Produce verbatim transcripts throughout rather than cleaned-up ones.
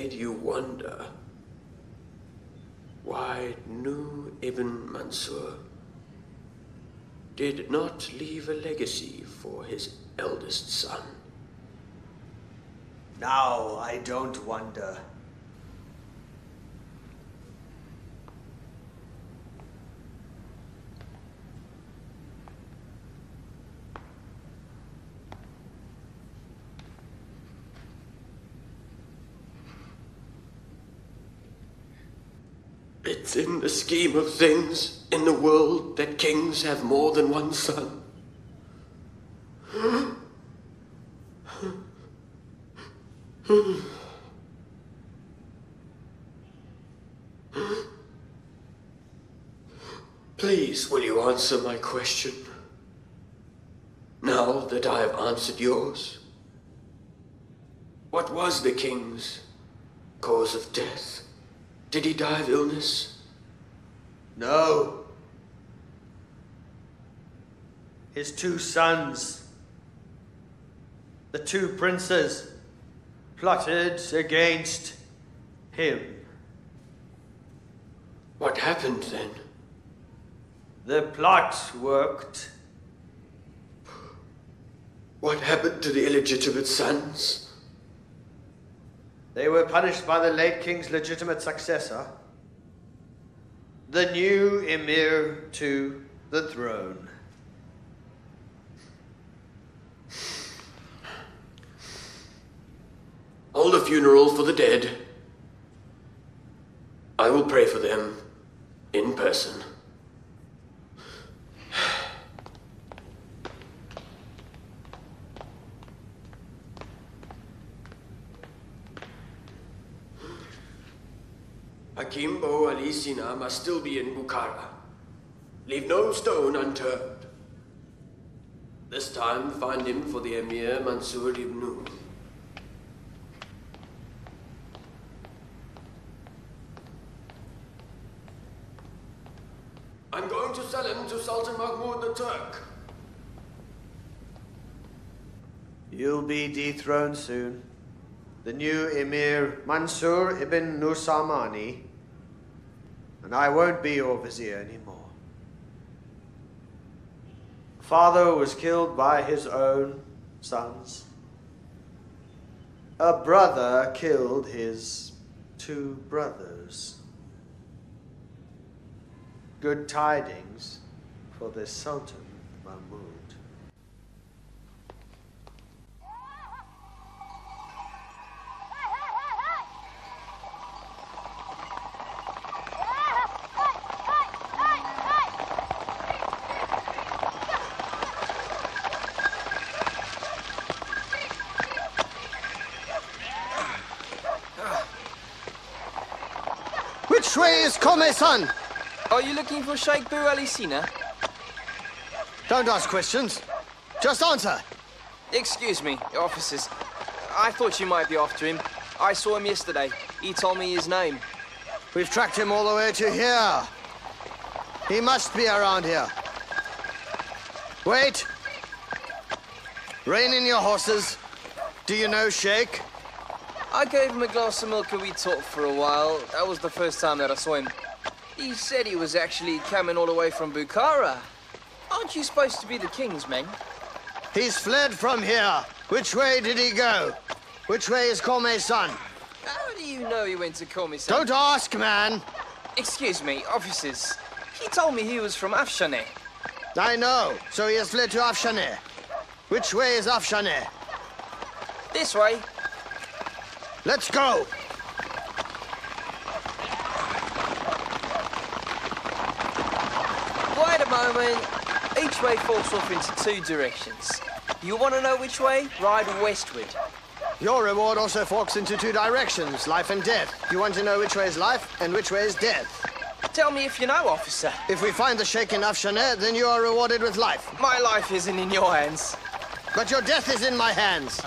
made you wonder why Nu ibn Mansur did not leave a legacy for his eldest son? Now I don't wonder. It's in the scheme of things in the world that kings have more than one son. Please, will you answer my question? Now that I have answered yours. What was the king's cause of death? Did he die of illness? No. His two sons, the two princes, plotted against him. What happened then? The plot worked. What happened to the illegitimate sons? They were punished by the late king's legitimate successor, the new emir to the throne. Hold a funeral for the dead. I will pray for them in person. Akimbo Ali Sina must still be in Bukhara. Leave no stone unturned. This time, find him for the Emir Mansur ibn Nu. I'm going to sell him to Sultan Mahmud the Turk. You'll be dethroned soon. The new Emir Mansur ibn Nusamani, and I won't be your vizier anymore. Father was killed by his own sons. A brother killed his two brothers. Good tidings for the Sultan Mahmud. Which way is Kome-san? Are you looking for Sheikh Bu Ali Sina? Don't ask questions. Just answer. Excuse me, officers. I thought you might be after him. I saw him yesterday. He told me his name. We've tracked him all the way to here. He must be around here. Wait. Rein in your horses. Do you know Sheikh? I gave him a glass of milk and we talked for a while. That was the first time that I saw him. He said he was actually coming all the way from Bukhara. Aren't you supposed to be the king's men? He's fled from here. Which way did he go? Which way is Kome-san? How do you know he went to Kome-san? Don't ask, man. Excuse me, officers. He told me he was from Afshane. I know. So he has fled to Afshane. Which way is Afshane? This way. Let's go. Wait a moment. Each way falls off into two directions. You want to know which way? Ride westward. Your reward also forks into two directions, life and death. You want to know which way is life and which way is death. Tell me if you know, officer. If we find the Sheikh in Afshane, then you are rewarded with life. My life isn't in your hands. But your death is in my hands.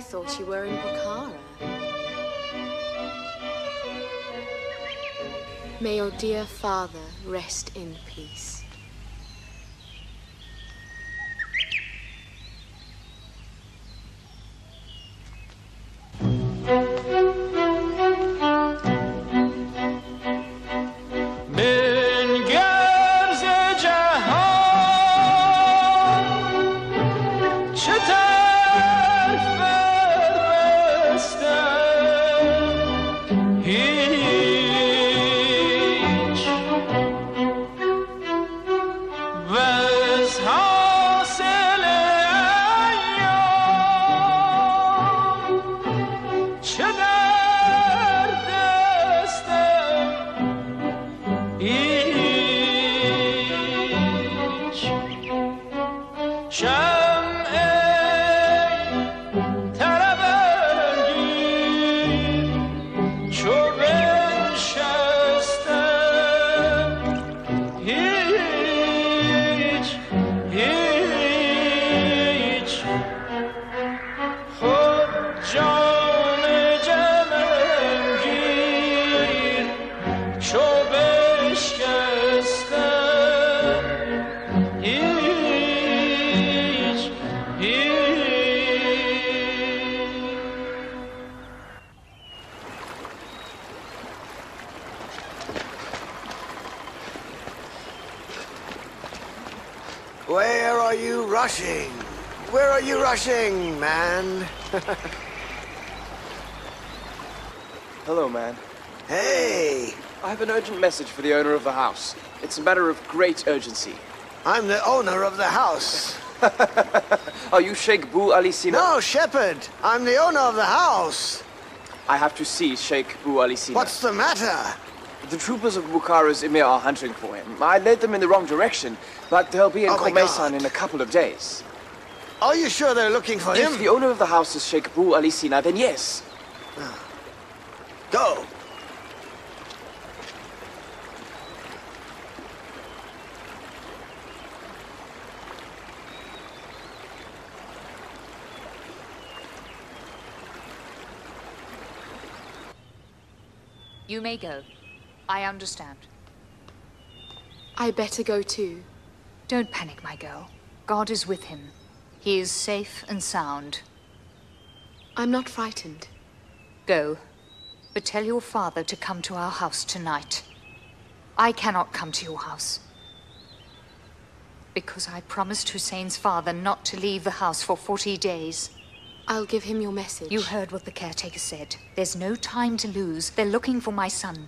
thought you were in Bukhara. May your dear father rest in peace. Where are you rushing? Where are you rushing, man? Hello, man. Hey, I have an urgent message for the owner of the house. It's a matter of great urgency. I'm the owner of the house. Are you Sheikh Bu Ali Sina? No, Shepherd. I'm the owner of the house. I have to see Sheikh Bu Ali Sina. What's the matter? The troopers of Bukhara's emir are hunting for him. I led them in the wrong direction, but they'll be in Oh my Khomesan God. in a couple of days. Are you sure they're looking for If him? the owner of the house is Sheikh Bu Ali Sina, then yes. Go. You may go. I understand. I better go too. Don't panic, my girl. God is with him. He is safe and sound. I'm not frightened. Go. But tell your father to come to our house tonight. I cannot come to your house. Because I promised Hussein's father not to leave the house for forty days. I'll give him your message. You heard what the caretaker said. There's no time to lose. They're looking for my son.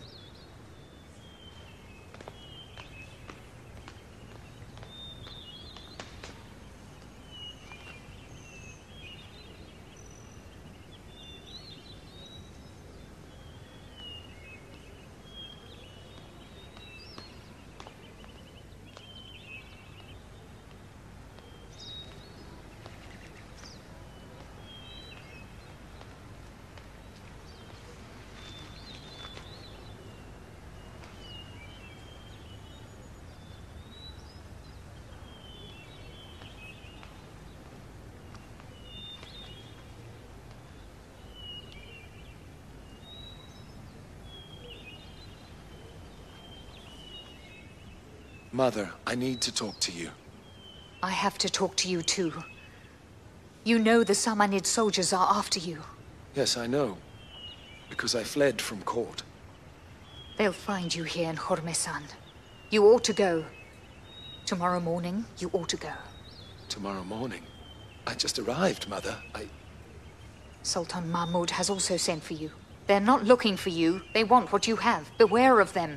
Mother, I need to talk to you. I have to talk to you too. You know the Samanid soldiers are after you. Yes, I know. Because I fled from court. They'll find you here in Hormesan. You ought to go. Tomorrow morning, you ought to go. Tomorrow morning? I just arrived, Mother. I... Sultan Mahmud has also sent for you. They're not looking for you. They want what you have. Beware of them.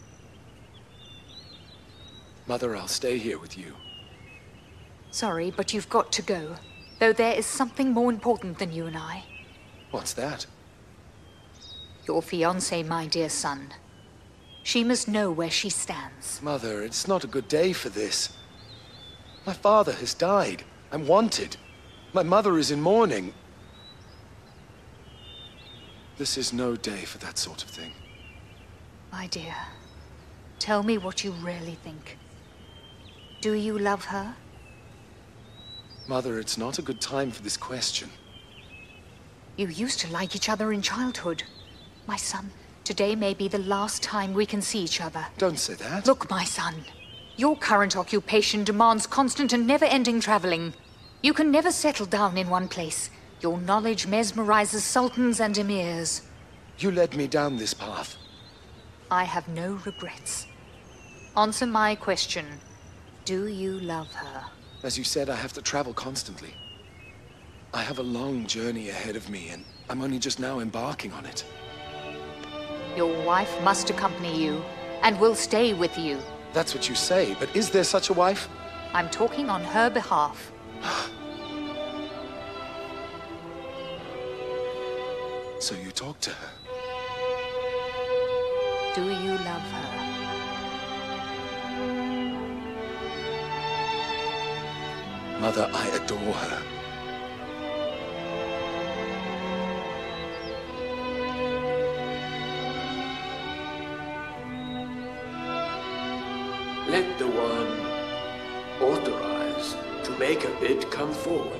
Mother, I'll stay here with you. Sorry, but you've got to go. Though there is something more important than you and I. What's that? Your fiancée, my dear son. She must know where she stands. Mother, it's not a good day for this. My father has died. I'm wanted. My mother is in mourning. This is no day for that sort of thing. My dear, tell me what you really think. Do you love her? Mother, it's not a good time for this question. You used to like each other in childhood. My son, today may be the last time we can see each other. Don't say that. Look, my son. Your current occupation demands constant and never-ending traveling. You can never settle down in one place. Your knowledge mesmerizes sultans and emirs. You led me down this path. I have no regrets. Answer my question. Do you love her? As you said, I have to travel constantly. I have a long journey ahead of me, and I'm only just now embarking on it. Your wife must accompany you, and will stay with you. That's what you say, but is there such a wife? I'm talking on her behalf. So you talk to her? Do you love her? Mother, I adore her. Let the one authorized to make a bid come forward.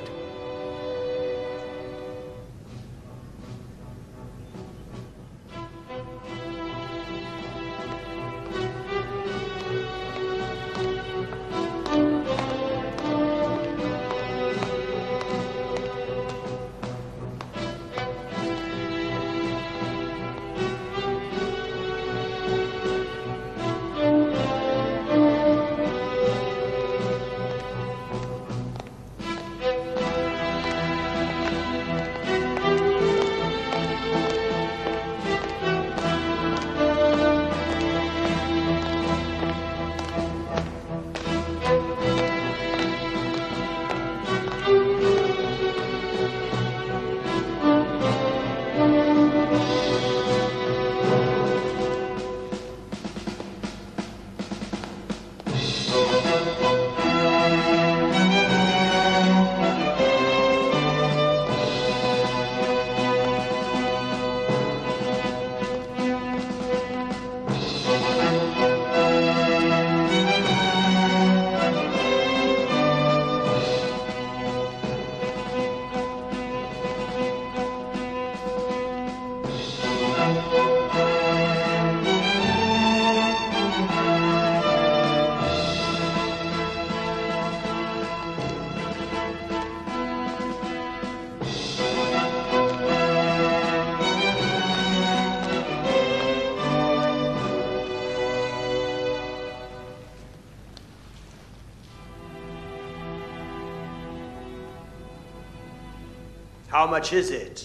How much is it?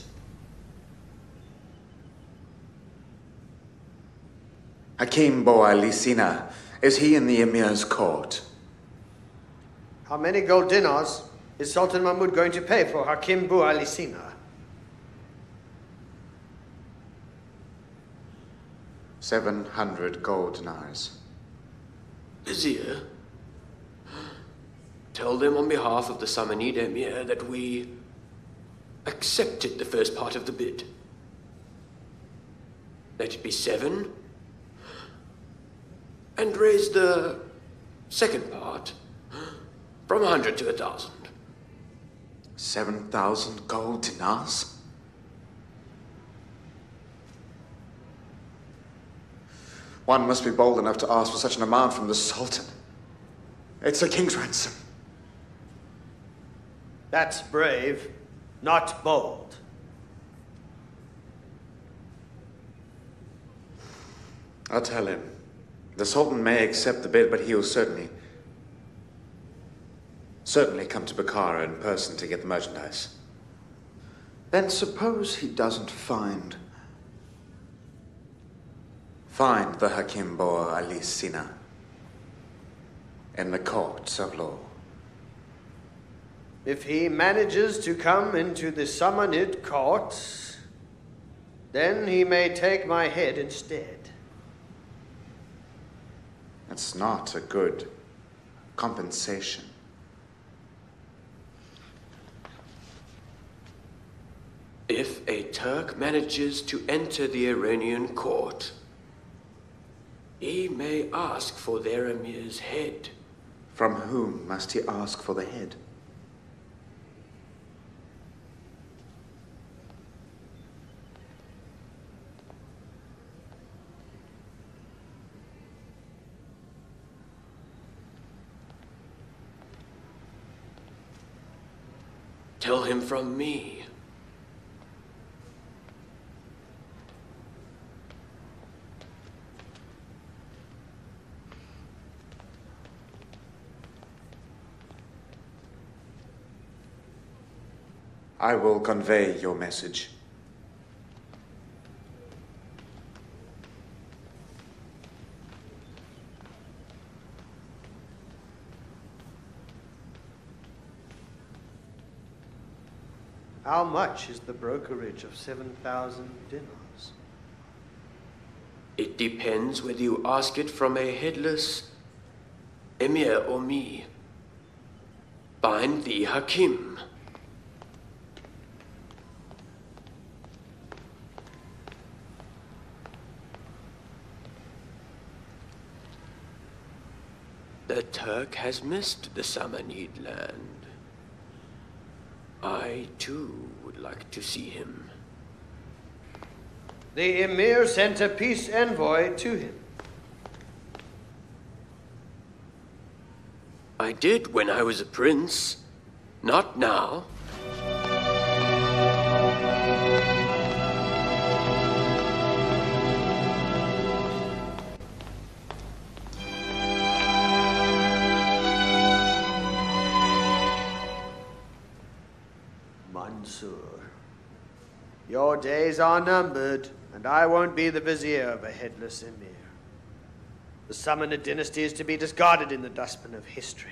Hakim Bo-Ali Sina, is he in the Emir's court? How many gold dinars is Sultan Mahmud going to pay for Hakim Bu-Ali Sina? Seven hundred gold dinars. Vizier, tell them on behalf of the Samanid Emir that we accepted the first part of the bid. Let it be seven, and raise the second part from a hundred to a thousand. Seven thousand gold dinars? One must be bold enough to ask for such an amount from the Sultan. It's a king's ransom. That's brave, not bold. I'll tell him. The Sultan may accept the bid, but he'll certainly... certainly come to Bukhara in person to get the merchandise. Then suppose he doesn't find... find the Hakim Bo-Ali Sina in the courts of law. If he manages to come into the Samanid courts, then he may take my head instead. That's not a good compensation. If a Turk manages to enter the Iranian court, he may ask for their emir's head. From whom must he ask for the head? Tell him from me. I will convey your message. How much is the brokerage of seven thousand dinars? It depends whether you ask it from a headless emir or me. Bind the Hakim. The Turk has missed the Samanid land. I, too, would like to see him. The Emir sent a peace envoy to him. I did when I was a prince. Not now. Mansur, your days are numbered, and I won't be the vizier of a headless emir. The Samanid dynasty is to be discarded in the dustbin of history.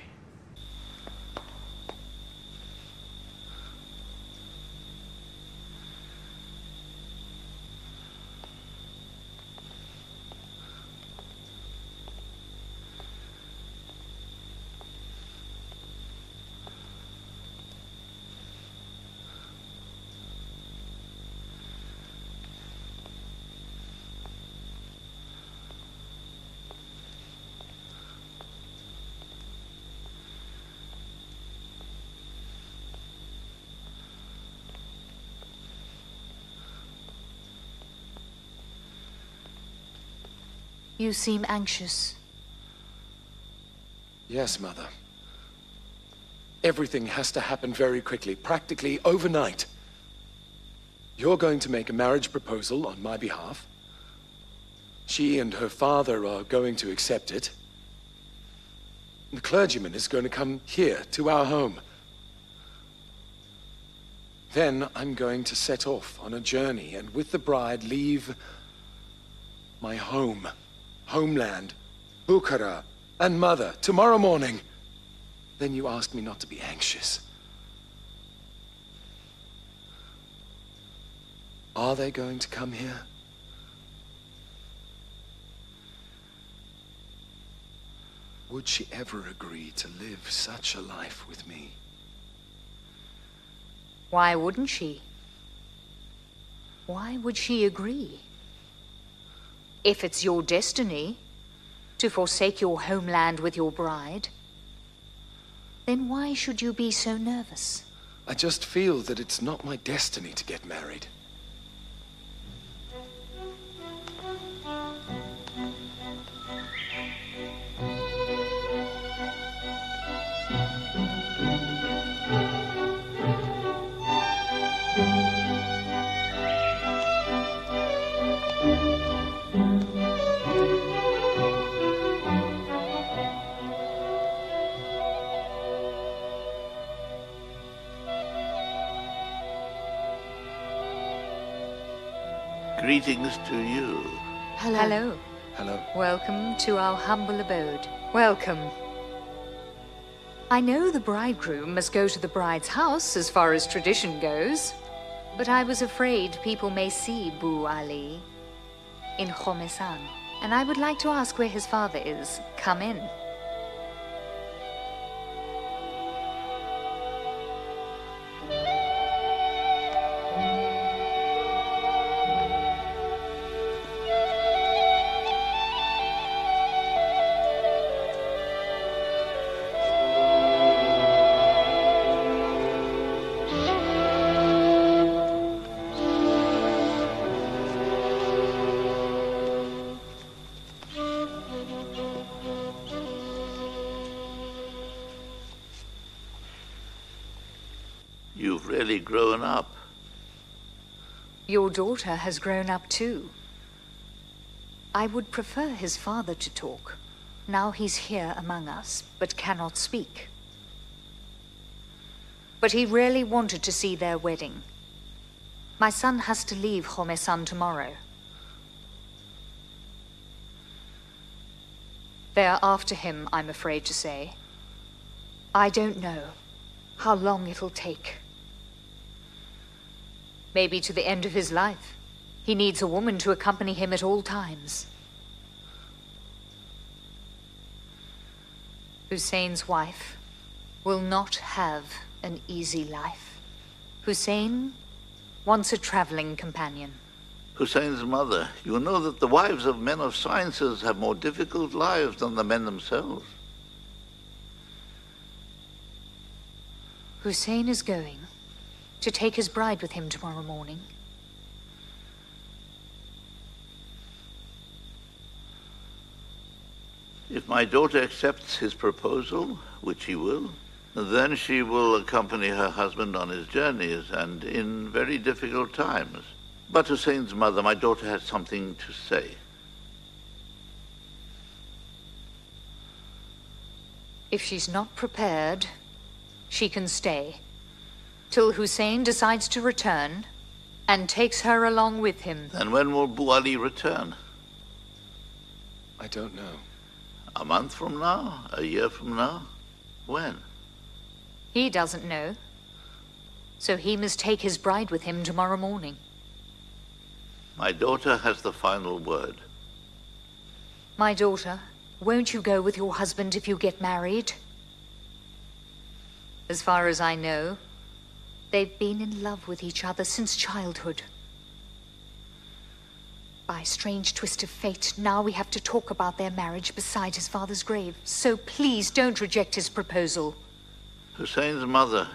You seem anxious. Yes, Mother. Everything has to happen very quickly, practically overnight. You're going to make a marriage proposal on my behalf. She and her father are going to accept it. The clergyman is going to come here, to our home. Then I'm going to set off on a journey, and with the bride leave my home. Homeland, Bukhara, and Mother, tomorrow morning. Then you ask me not to be anxious. Are they going to come here? Would she ever agree to live such a life with me? Why wouldn't she? Why would she agree? If it's your destiny to forsake your homeland with your bride, then why should you be so nervous? I just feel that it's not my destiny to get married. Greetings to you. Hello. Hello. Hello. Welcome to our humble abode. Welcome. I know the bridegroom must go to the bride's house as far as tradition goes, but I was afraid people may see Bu Ali in Khomesan, and I would like to ask where his father is. Come in. You've really grown up. Your daughter has grown up too. I would prefer his father to talk. Now he's here among us, but cannot speak. But he really wanted to see their wedding. My son has to leave Homesan tomorrow. They are after him, I'm afraid to say. I don't know how long it'll take. Maybe to the end of his life. He needs a woman to accompany him at all times. Hussein's wife will not have an easy life. Hussein wants a traveling companion. Hussein's mother, you know that the wives of men of sciences have more difficult lives than the men themselves. Hussein is going to take his bride with him tomorrow morning. If my daughter accepts his proposal, which he will, then she will accompany her husband on his journeys and in very difficult times. But Hussein's mother, my daughter has something to say. If she's not prepared, she can stay. Till Hussein decides to return and takes her along with him. Then when will Bu Ali return? I don't know. A month from now? A year from now? When? He doesn't know. So he must take his bride with him tomorrow morning. My daughter has the final word. My daughter, won't you go with your husband if you get married? As far as I know, they've been in love with each other since childhood. By a strange twist of fate, now we have to talk about their marriage beside his father's grave. So please don't reject his proposal. Hussein's mother,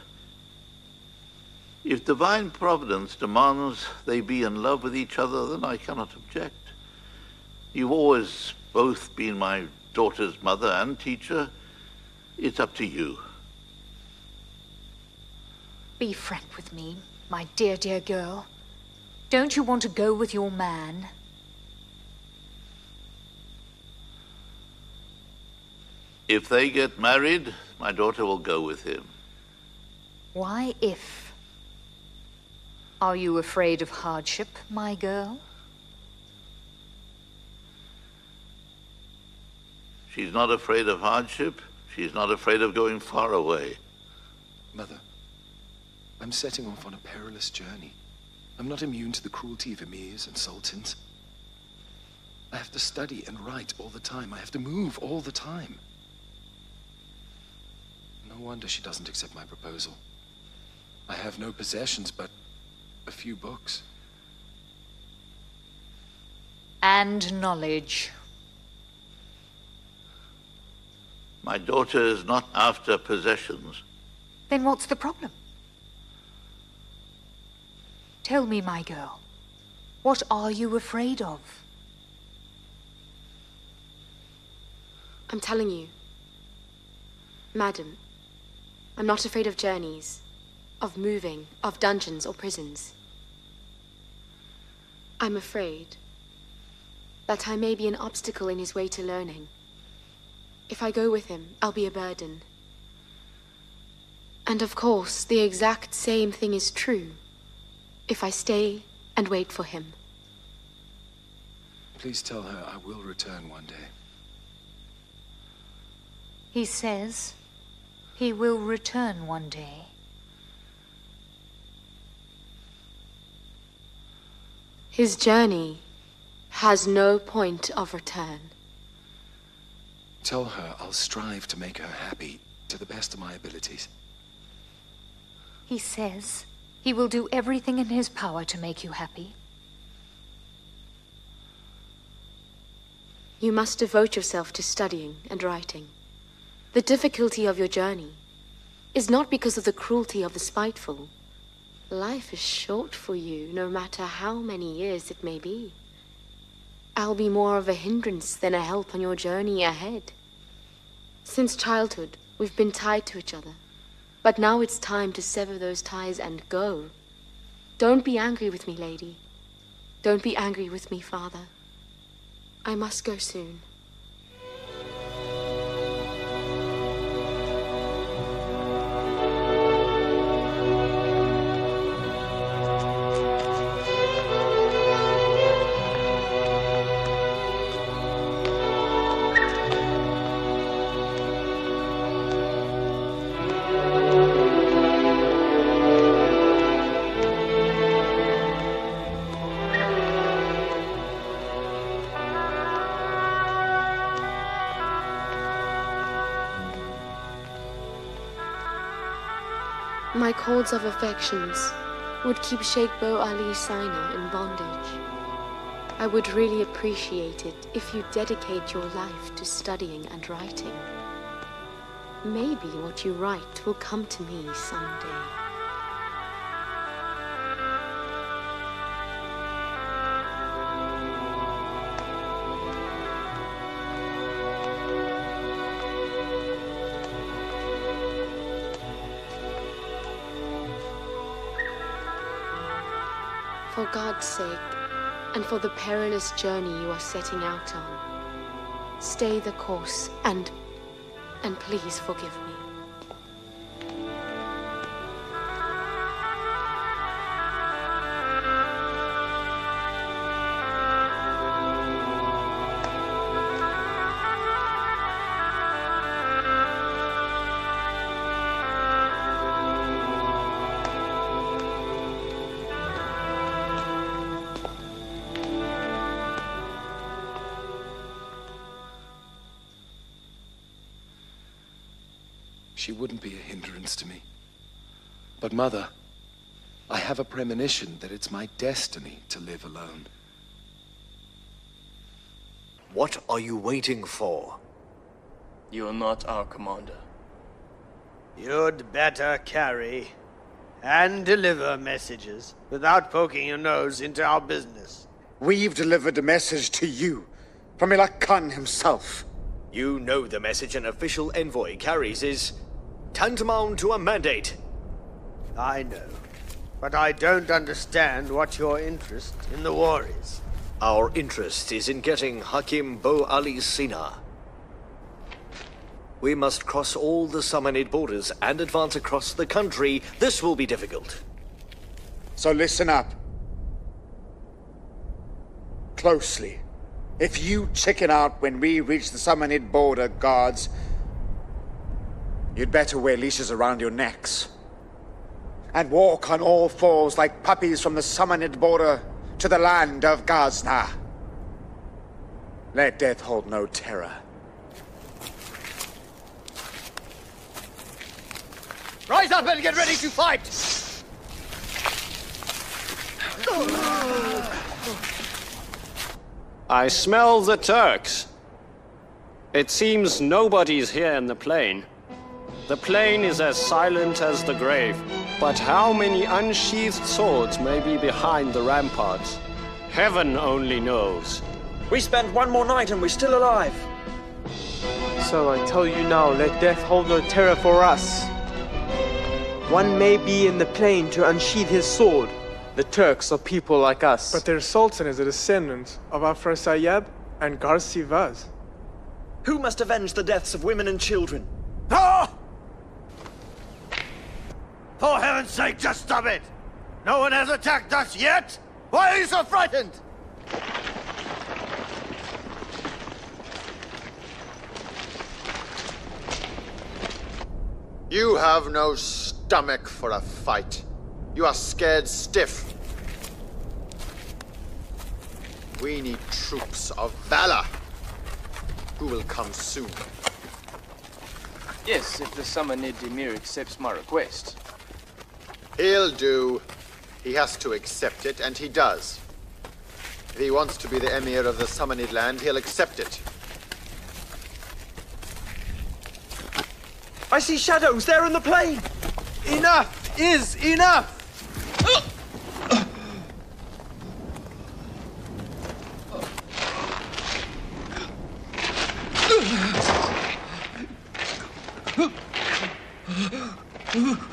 if divine providence demands they be in love with each other, then I cannot object. You've always both been my daughter's mother and teacher. It's up to you. Be frank with me, my dear, dear girl. Don't you want to go with your man? If they get married, my daughter will go with him. Why if? Are you afraid of hardship, my girl? She's not afraid of hardship. She's not afraid of going far away. Mother, I'm setting off on a perilous journey. I'm not immune to the cruelty of emirs and sultans. I have to study and write all the time. I have to move all the time. No wonder she doesn't accept my proposal. I have no possessions but a few books. And knowledge. My daughter is not after possessions. Then what's the problem? Tell me, my girl, what are you afraid of? I'm telling you, madam, I'm not afraid of journeys, of moving, of dungeons or prisons. I'm afraid that I may be an obstacle in his way to learning. If I go with him, I'll be a burden. And of course, the exact same thing is true if I stay and wait for him. Please tell her I will return one day. He says he will return one day. His journey has no point of return. Tell her I'll strive to make her happy to the best of my abilities. He says he will do everything in his power to make you happy. You must devote yourself to studying and writing. The difficulty of your journey is not because of the cruelty of the spiteful. Life is short for you, no matter how many years it may be. I'll be more of a hindrance than a help on your journey ahead. Since childhood, we've been tied to each other. But now it's time to sever those ties and go. Don't be angry with me, lady. Don't be angry with me, father. I must go soon. My cords of affections would keep Sheikh Bo Ali Sina in bondage. I would really appreciate it if you dedicate your life to studying and writing. Maybe what you write will come to me someday. For God's sake, and for the perilous journey you are setting out on, stay the course and, and please forgive me. She wouldn't be a hindrance to me. But Mother, I have a premonition that it's my destiny to live alone. What are you waiting for? You're not our commander. You'd better carry and deliver messages without poking your nose into our business. We've delivered a message to you from Ilak Khan himself. You know the message an official envoy carries is tantamount to a mandate. I know, but I don't understand what your interest in the war is. Our interest is in getting Hakim Bo Ali Sina. We must cross all the Samanid borders and advance across the country. This will be difficult. So listen up. Closely. If you chicken out when we reach the Samanid border, guards, you'd better wear leashes around your necks and walk on all fours like puppies from the Samanid border to the land of Ghazni. Let death hold no terror. Rise up and get ready to fight! I smell the Turks. It seems nobody's here in the plain. The plain is as silent as the grave. But how many unsheathed swords may be behind the ramparts? Heaven only knows. We spent one more night and we're still alive. So I tell you now, let death hold no terror for us. One may be in the plain to unsheath his sword. The Turks are people like us. But their sultan is a descendant of Afrasiab and Garsi Vaz. Who must avenge the deaths of women and children? Ah! For heaven's sake, just stop it! No one has attacked us yet? Why are you so frightened? You have no stomach for a fight. You are scared stiff. We need troops of valor, who will come soon. Yes, if the Samanid Emir accepts my request. He'll do. He has to accept it, and he does. If he wants to be the Emir of the Samanid land, he'll accept it. I see shadows there in the plain! Enough is enough! Ugh!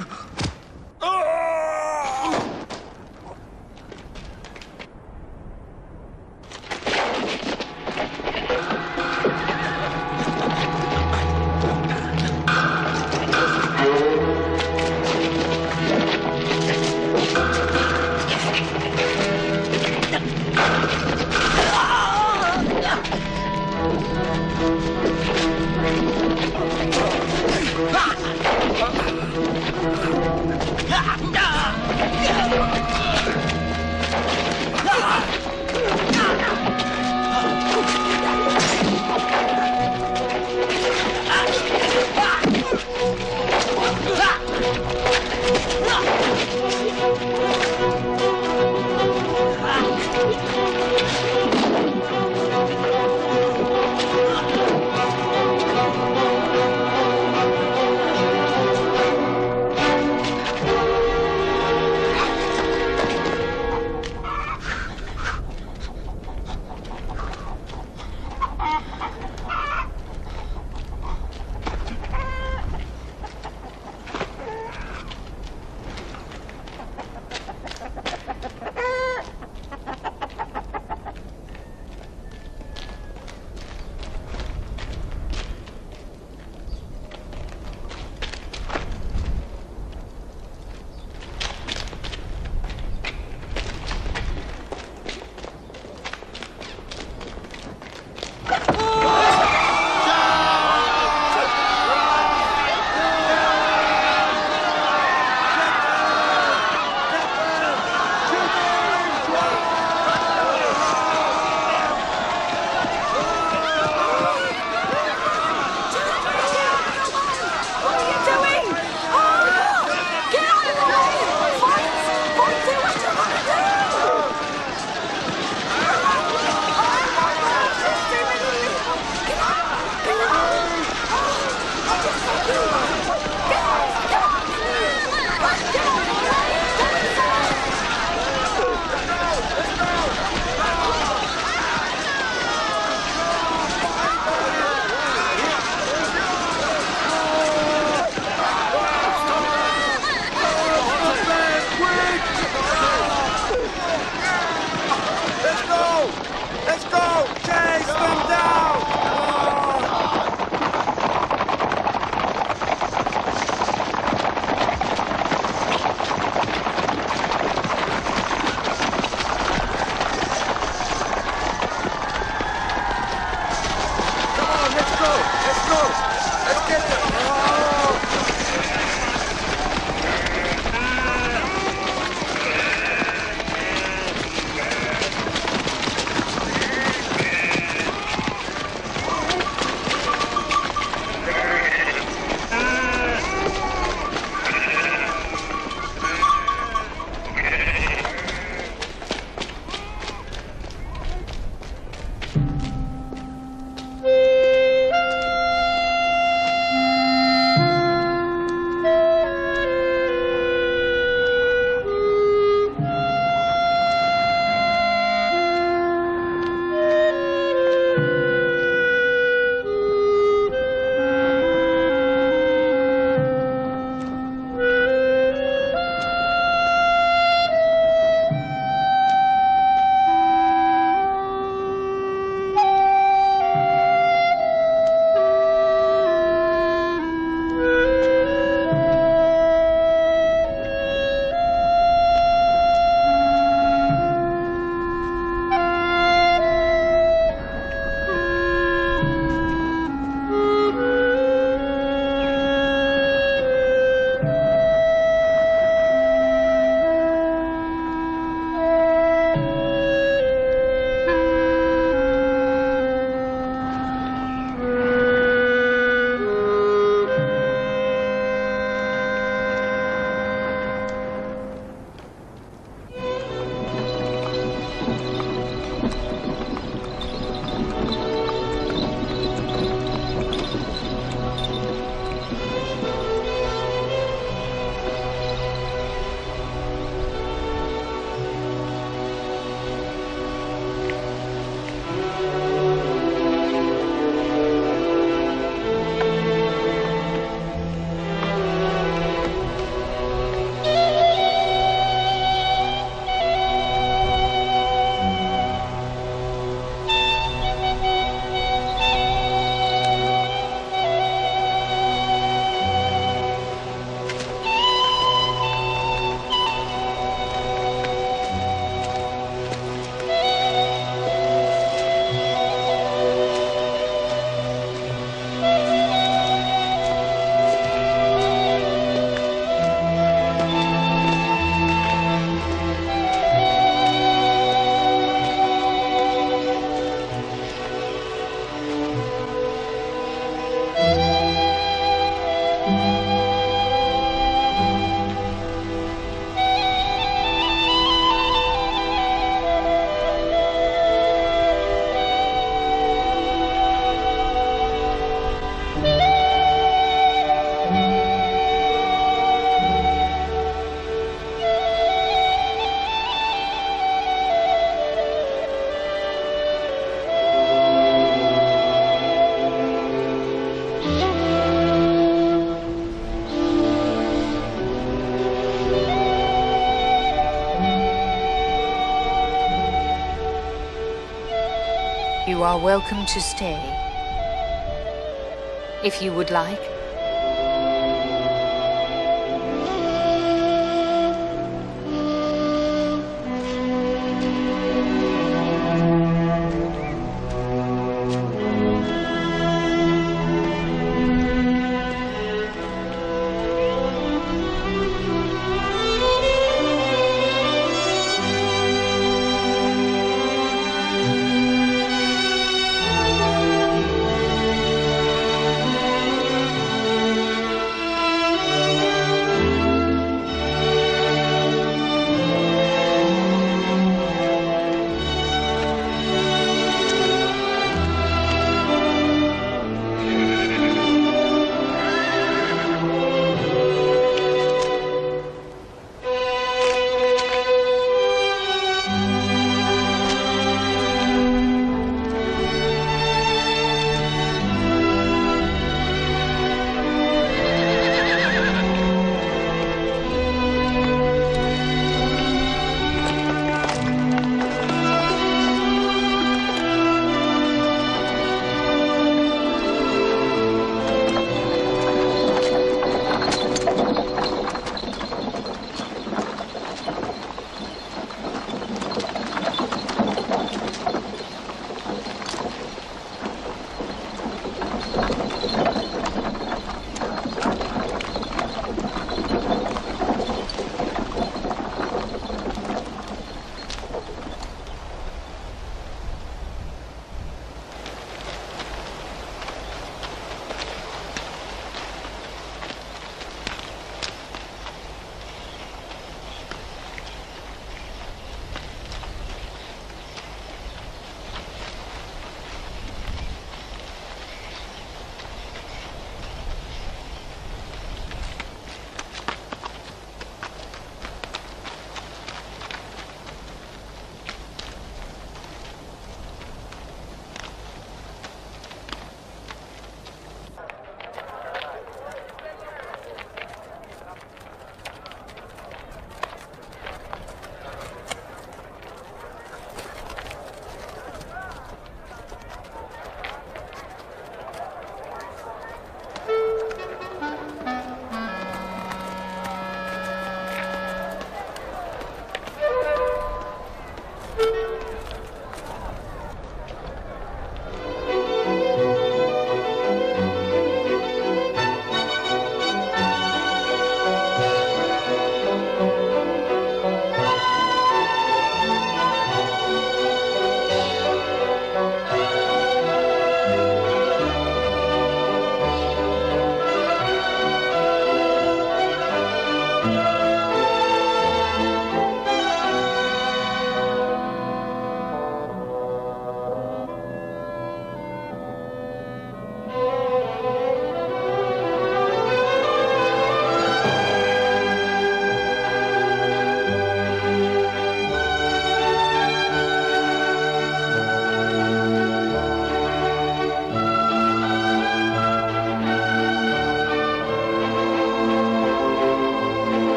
are welcome to stay. If you would like.